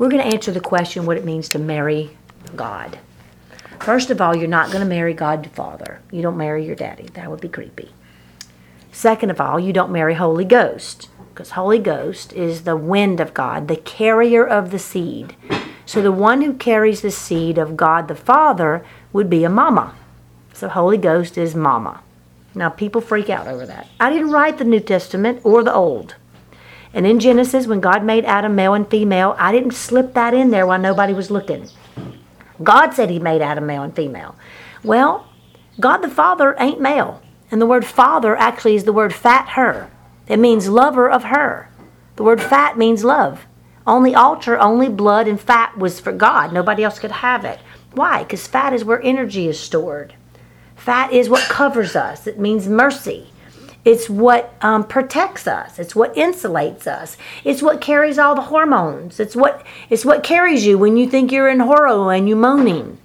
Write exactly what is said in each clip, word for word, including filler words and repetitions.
we're going to answer the question what it means to marry God. First of all, you're not going to marry God the Father. You don't marry your daddy. That would be creepy. Second of all, you don't marry Holy Ghost, because Holy Ghost is the wind of God, the carrier of the seed. So the one who carries the seed of God the Father would be a mama. So Holy Ghost is mama. Now people freak out over that. I didn't write the New Testament or the Old. And in Genesis, when God made Adam male and female, I didn't slip that in there while nobody was looking. God said he made Adam male and female. Well, God the Father ain't male. And the word father actually is the word fat her. It means lover of her. The word fat means love. On the altar, only blood and fat was for God. Nobody else could have it. Why? Because fat is where energy is stored. Fat is what covers us. It means mercy. It's what um, protects us. It's what insulates us. It's what carries all the hormones. It's what it's what carries you when you think you're in horror and you moaning.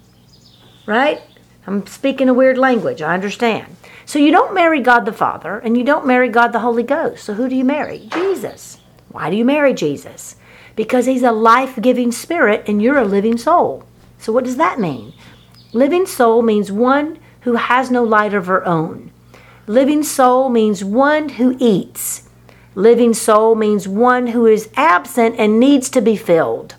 Right? I'm speaking a weird language. I understand. So you don't marry God the Father and you don't marry God the Holy Ghost. So who do you marry? Jesus. Why do you marry Jesus? Because he's a life-giving spirit and you're a living soul. So what does that mean? Living soul means one who has no light of her own. Living soul means one who eats. Living soul means one who is absent and needs to be filled.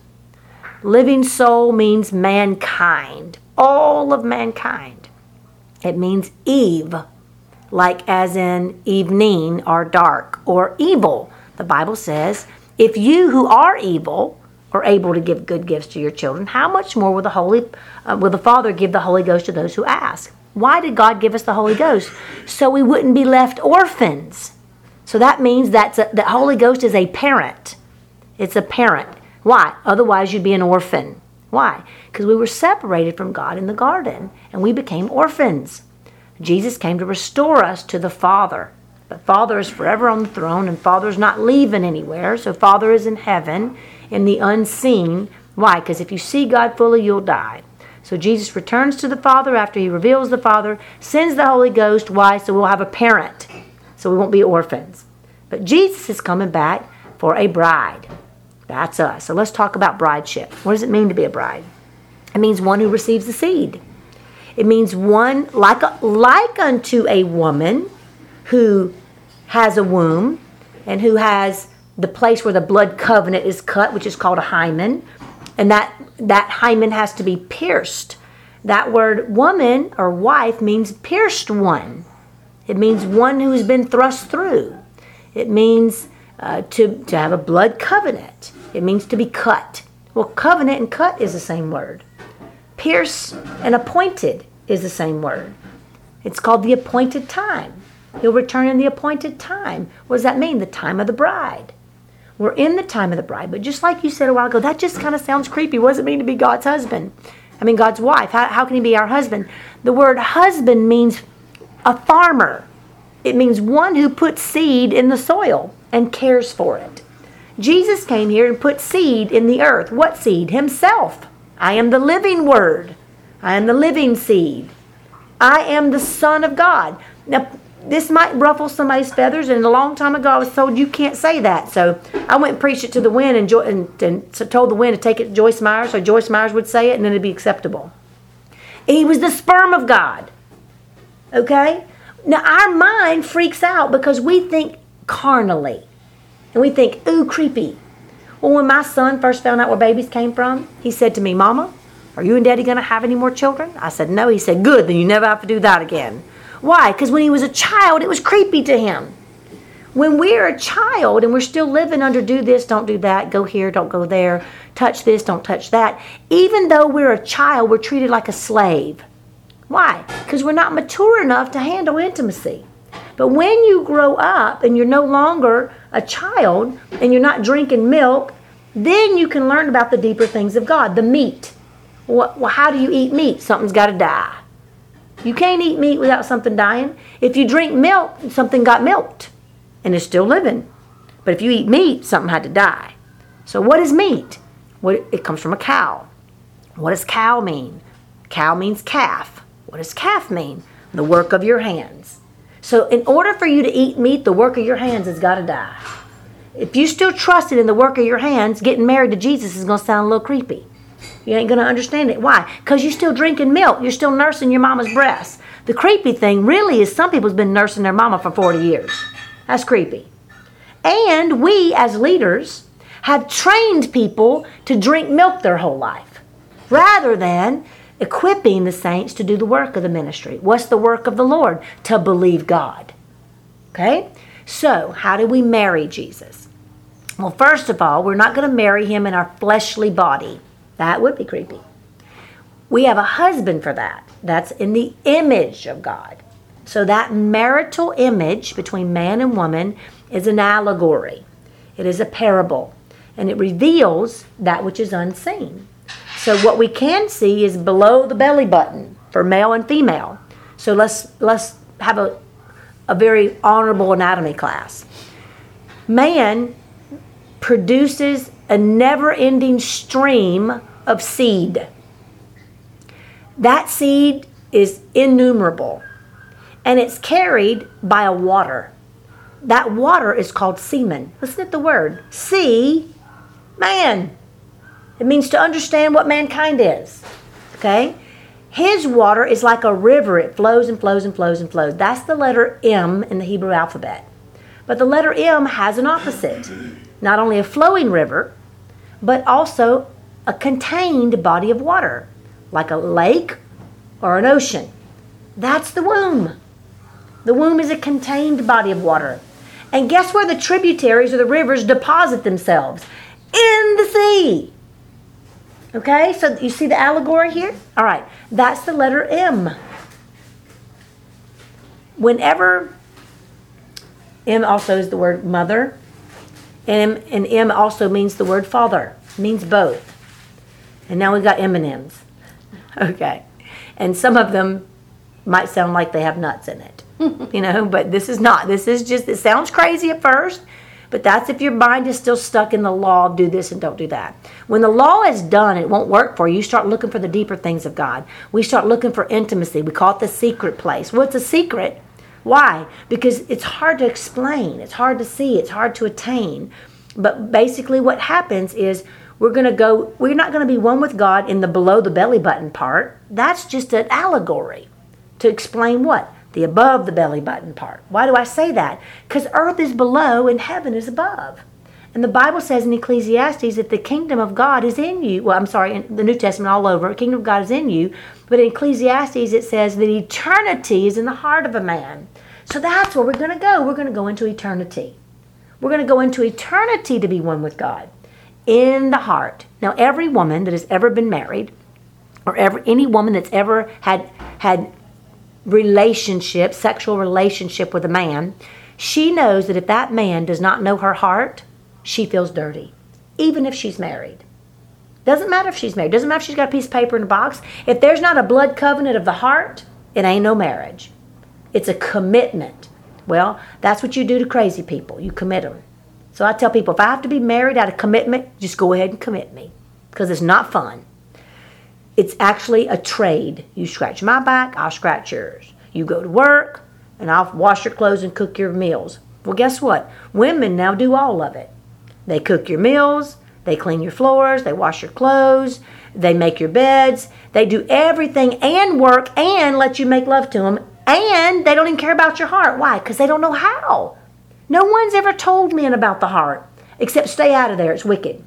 Living soul means mankind, all of mankind. It means Eve, like as in evening or dark or evil. The Bible says, if you who are evil are able to give good gifts to your children, how much more will the Holy, uh, will the Father give the Holy Ghost to those who ask? Why did God give us the Holy Ghost? So we wouldn't be left orphans. So that means that the Holy Ghost is a parent. It's a parent. Why? Otherwise you'd be an orphan. Why? Because we were separated from God in the garden and we became orphans. Jesus came to restore us to the Father. But Father is forever on the throne and Father's not leaving anywhere. So Father is in heaven in the unseen. Why? Because if you see God fully, you'll die. So Jesus returns to the Father after he reveals the Father, sends the Holy Ghost. Why? So we'll have a parent. So we won't be orphans. But Jesus is coming back for a bride. That's us. So let's talk about brideship. What does it mean to be a bride? It means one who receives the seed. It means one like, a, like unto a woman who has a womb and who has the place where the blood covenant is cut, which is called a hymen. And that, that hymen has to be pierced. That word woman or wife means pierced one. It means one who has been thrust through. It means uh, to, to have a blood covenant. It means to be cut. Well, covenant and cut is the same word. Pierce and appointed is the same word. It's called the appointed time. He'll return in the appointed time. What does that mean? The time of the bride. We're in the time of the bride. But just like you said a while ago, that just kind of sounds creepy. What does it mean to be God's husband? I mean, God's wife. How, how can he be our husband? The word husband means a farmer. It means one who puts seed in the soil and cares for it. Jesus came here and put seed in the earth. What seed? Himself. I am the living word. I am the living seed. I am the Son of God. Now, this might ruffle somebody's feathers, and a long time ago I was told you can't say that. So I went and preached it to the wind and, jo- and, and so told the wind to take it to Joyce Myers so Joyce Myers would say it and then it'd be acceptable. He was the sperm of God. Okay? Now our mind freaks out because we think carnally. And we think, ooh, creepy. Well, when my son first found out where babies came from, he said to me, Mama, are you and Daddy going to have any more children? I said, no. He said, good, then you never have to do that again. Why? Because when he was a child, it was creepy to him. When we're a child and we're still living under do this, don't do that, go here, don't go there, touch this, don't touch that, even though we're a child, we're treated like a slave. Why? Because we're not mature enough to handle intimacy. But when you grow up and you're no longer a child and you're not drinking milk, then you can learn about the deeper things of God, the meat. Well, how do you eat meat? Something's got to die. You can't eat meat without something dying. If you drink milk, something got milked and it's still living. But if you eat meat, something had to die. So what is meat? What, it comes from a cow. What does cow mean? Cow means calf. What does calf mean? The work of your hands. So in order for you to eat meat, the work of your hands has got to die. If you still trusted in the work of your hands, getting married to Jesus is going to sound a little creepy. You ain't going to understand it. Why? Because you're still drinking milk. You're still nursing your mama's breasts. The creepy thing really is some people's been nursing their mama for forty years. That's creepy. And we, as leaders, have trained people to drink milk their whole life rather than equipping the saints to do the work of the ministry. What's the work of the Lord? To believe God. Okay? So, how do we marry Jesus? Well, first of all, we're not going to marry him in our fleshly body. That would be creepy. We have a husband for that. That's in the image of God. So that marital image between man and woman is an allegory. It is a parable. And it reveals that which is unseen. So what we can see is below the belly button for male and female. So let's let's have a, a very honorable anatomy class. Man produces a never-ending stream of seed. That seed is innumerable, and it's carried by a water. That water is called semen. Listen to the word. See, man. It means to understand what mankind is. Okay? His water is like a river. It flows and flows and flows and flows. That's the letter M in the Hebrew alphabet. But the letter M has an opposite. Not only a flowing river, but also a contained body of water, like a lake or an ocean. That's the womb. The womb is a contained body of water. And guess where the tributaries or the rivers deposit themselves? In the sea. Okay, so you see the allegory here? All right, that's the letter M. Whenever, M also is the word mother, and, and M also means the word father. It means both. And now we've got M and M's. Okay. And some of them might sound like they have nuts in it. You know, but this is not. This is just, it sounds crazy at first, but that's if your mind is still stuck in the law of do this and don't do that. When the law is done, it won't work for you. You start looking for the deeper things of God. We start looking for intimacy. We call it the secret place. Well, it's a secret. Why? Because it's hard to explain. It's hard to see. It's hard to attain. But basically what happens is we're going to go, we're not going to be one with God in the below the belly button part. That's just an allegory to explain what? The above the belly button part. Why do I say that? Because earth is below and heaven is above. And the Bible says in Ecclesiastes that the kingdom of God is in you. Well, I'm sorry, in the New Testament all over, the kingdom of God is in you. But in Ecclesiastes it says that eternity is in the heart of a man. So that's where we're going to go. We're going to go into eternity. We're going to go into eternity to be one with God. In the heart. Now, every woman that has ever been married, or ever any woman that's ever had had relationship, sexual relationship with a man, she knows that if that man does not know her heart, she feels dirty, even if she's married. Doesn't matter if she's married. Doesn't matter if she's got a piece of paper in a box. If there's not a blood covenant of the heart, it ain't no marriage. It's a commitment. Well, that's what you do to crazy people. You commit them. So I tell people, if I have to be married out of commitment, just go ahead and commit me, because it's not fun. It's actually a trade. You scratch my back, I'll scratch yours. You go to work, and I'll wash your clothes and cook your meals. Well, guess what? Women now do all of it. They cook your meals, they clean your floors, they wash your clothes, they make your beds, they do everything and work and let you make love to them, and they don't even care about your heart. Why? Because they don't know how. No one's ever told men about the heart, except stay out of there, it's wicked.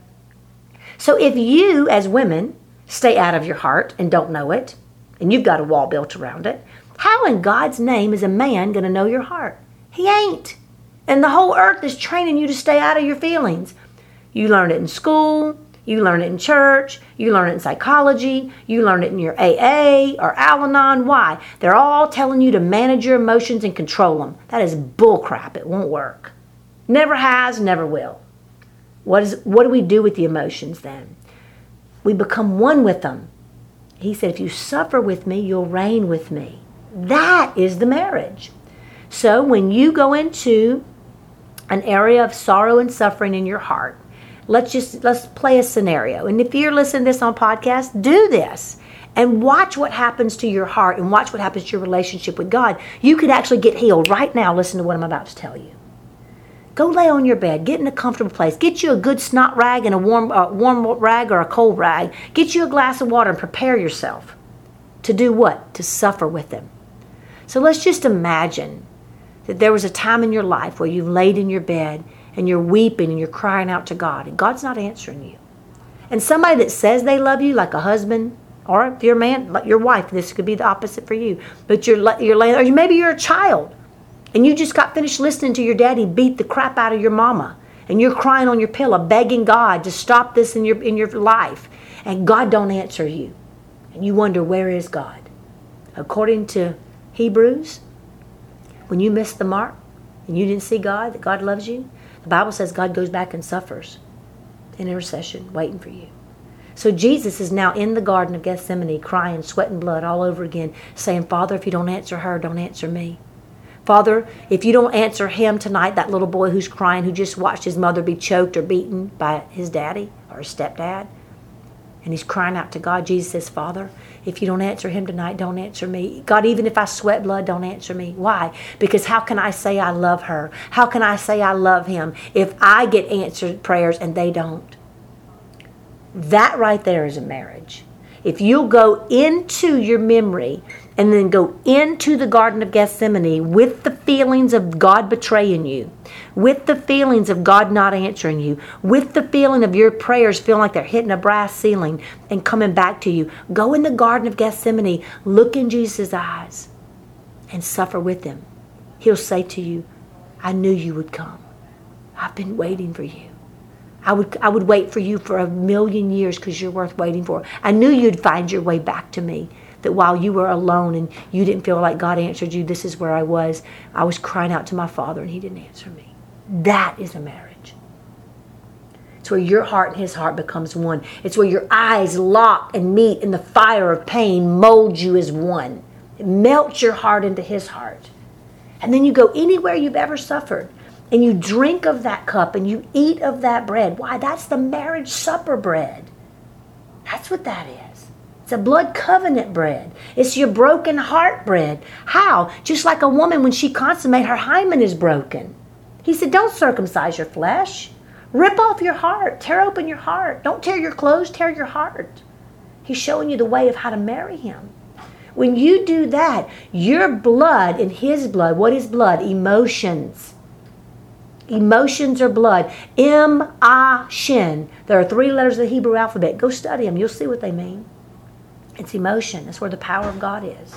So if you, as women, stay out of your heart and don't know it, and you've got a wall built around it, how in God's name is a man going to know your heart? He ain't. And the whole earth is training you to stay out of your feelings. You learn it in school, you learn it in church, you learn it in psychology, you learn it in your A A or Al-Anon. Why? They're all telling you to manage your emotions and control them. That is bullcrap. It won't work. Never has, never will. What is? What do we do with the emotions then? We become one with them. He said, if you suffer with me, you'll reign with me. That is the marriage. So when you go into an area of sorrow and suffering in your heart, let's just let's play a scenario. And if you're listening to this on podcast, do this and watch what happens to your heart and watch what happens to your relationship with God. You could actually get healed right now. Listen to what I'm about to tell you. Go lay on your bed. Get in a comfortable place. Get you a good snot rag and a warm, uh, warm rag or a cold rag. Get you a glass of water and prepare yourself to do what? To suffer with him. So let's just imagine that there was a time in your life where you've laid in your bed and you're weeping and you're crying out to God, and God's not answering you. And somebody that says they love you, like a husband, or if you're a man, like your wife, this could be the opposite for you. But you're you're laying, or maybe you're a child, and you just got finished listening to your daddy beat the crap out of your mama, and you're crying on your pillow, begging God to stop this in your in your life, and God don't answer you, and you wonder, where is God? According to Hebrews, when you missed the mark and you didn't see God, that God loves you, the Bible says God goes back and suffers in intercession, waiting for you. So Jesus is now in the Garden of Gethsemane, crying, sweating blood all over again, saying, Father, if you don't answer her, don't answer me. Father, if you don't answer him tonight, that little boy who's crying, who just watched his mother be choked or beaten by his daddy or his stepdad, and he's crying out to God, Jesus says, Father, if you don't answer him tonight, don't answer me. God, even if I sweat blood, don't answer me. Why? Because how can I say I love her? How can I say I love him if I get answered prayers and they don't? That right there is a marriage. If you'll go into your memory and then go into the Garden of Gethsemane with the feelings of God betraying you, with the feelings of God not answering you, with the feeling of your prayers feeling like they're hitting a brass ceiling and coming back to you, go in the Garden of Gethsemane, look in Jesus' eyes and suffer with him. He'll say to you, I knew you would come. I've been waiting for you. I would I would wait for you for a million years because you're worth waiting for. I knew you'd find your way back to me. That while you were alone and you didn't feel like God answered you, this is where I was. I was crying out to my Father and he didn't answer me. That is a marriage. It's where your heart and his heart becomes one. It's where your eyes lock and meet and the fire of pain molds you as one. It melts your heart into his heart. And then you go anywhere you've ever suffered. And you drink of that cup and you eat of that bread. Why? That's the marriage supper bread. That's what that is. It's a blood covenant bread. It's your broken heart bread. How? Just like a woman when she consummates, her hymen is broken. He said, don't circumcise your flesh. Rip off your heart. Tear open your heart. Don't tear your clothes, tear your heart. He's showing you the way of how to marry him. When you do that, your blood and his blood, what is blood? Emotions. Emotions are blood. M A Shin. There are three letters of the Hebrew alphabet. Go study them. You'll see what they mean. It's emotion. That's where the power of God is.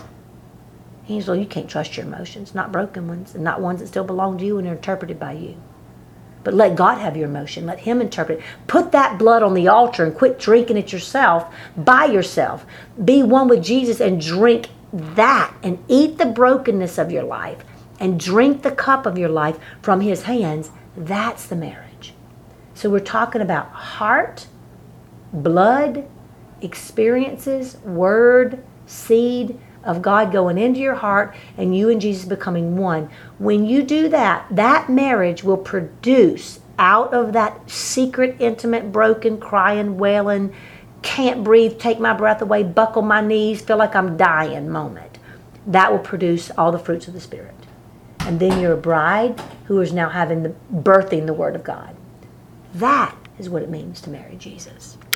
He says, well, you can't trust your emotions. Not broken ones. And not ones that still belong to you and are interpreted by you. But let God have your emotion. Let him interpret it. Put that blood on the altar and quit drinking it yourself by yourself. Be one with Jesus and drink that. And eat the brokenness of your life. And drink the cup of your life from his hands. That's the marriage. So we're talking about heart, blood, experiences, word, seed of God going into your heart and you and Jesus becoming one. When you do that, that marriage will produce out of that secret, intimate, broken, crying, wailing, can't breathe, take my breath away, buckle my knees, feel like I'm dying moment. That will produce all the fruits of the Spirit. And then you're a bride who is now having the birthing the Word of God. That is what it means to marry Jesus.